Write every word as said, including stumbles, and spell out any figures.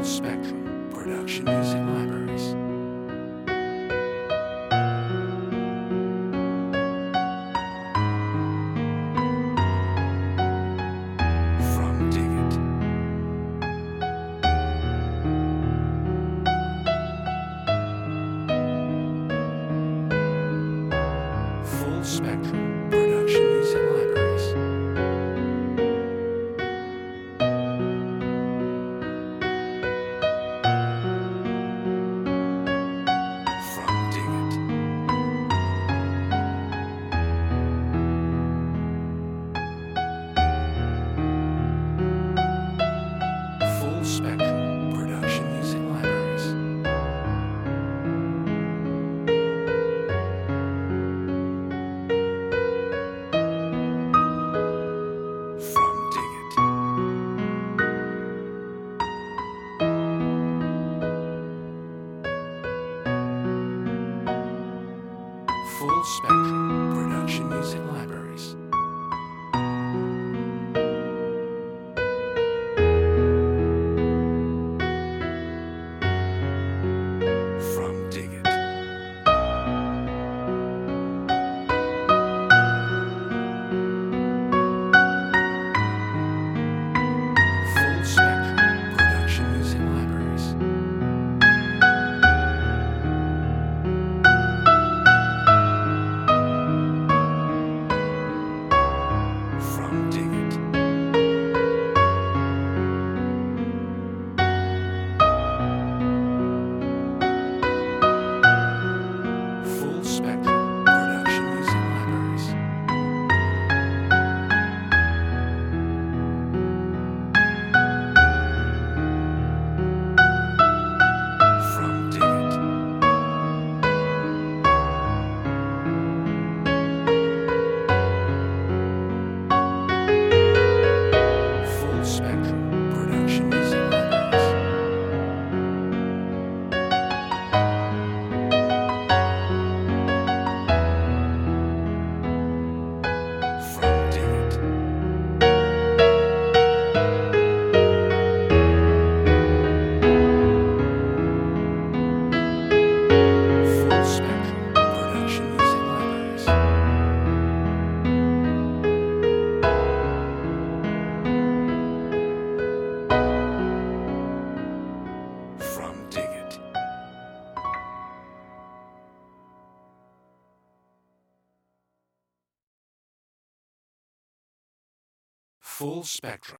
Spectrum Production Music Libraries. From Dig It. Full Spectrum Production Music Libraries. From Dig It. Full Spectrum Production Music Libraries. From Dig It. Full Spectrum Production Music Libraries. From Dig It. Full Spectrum Production Music Libraries. From Dig It. Full Spectrum Production Music Libraries. From Dig It. Full Spectrum Production Music Libraries. From Dig It. Full Spectrum Production Music Libraries. From Dig It. Full Spectrum.